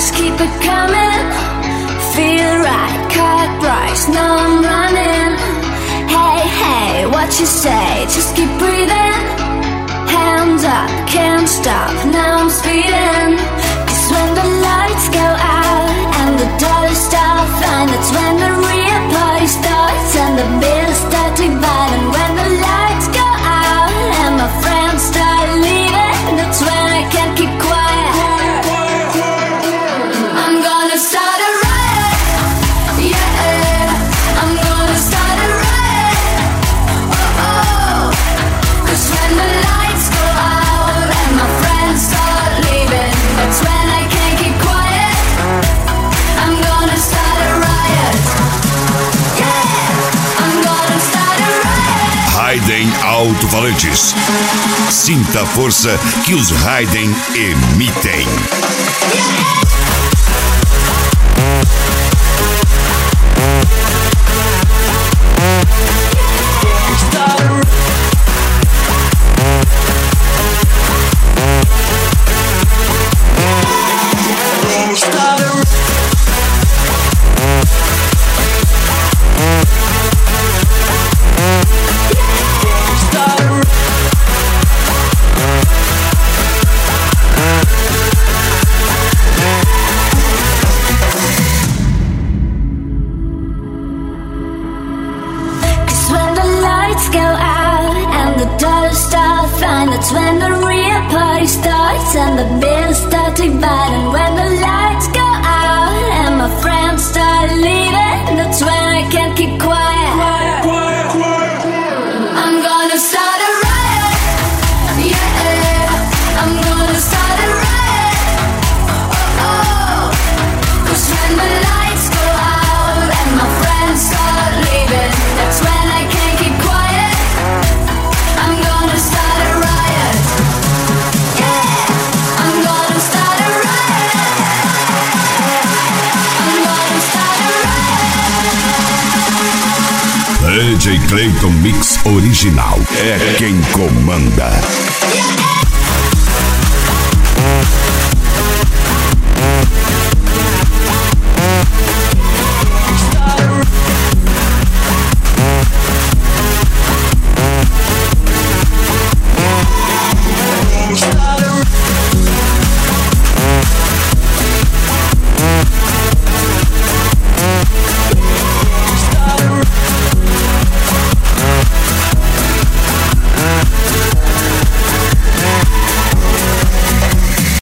just keep it coming. Feel right, cut price, now I'm running. Hey, hey, what you say? Just keep breathing. Hands up, can't stop, now I'm speeding. 'Cause when the lights go out and the dollars start flying, that's when the real party starts and the bills start dividing. When the lights go out and my friends start leaving, that's when I can't keep quiet. I'm gonna start a riot, yeah. I'm gonna start a riot, oh oh. 'Cause when the lights go out and my friends start leaving, that's when I can't keep quiet. I'm gonna start a riot, yeah. I'm gonna start a riot. Raiden Alto-Falantes. Sinta a força que os Raiden emitem. That's when the real party starts and the bills start dividing. When the lights go out and my friends start leaving, that's when I can't keep quiet. I'm gonna start a riot, yeah. I'm gonna start a riot, oh oh. 'Cause when the lights go out and my friends start leaving, that's when I can't keep quiet. I'm gonna start a riot, yeah. I'm gonna start a riot. I'm gonna start a riot. DJ Clayton Mix Original é quem comanda. Yeah.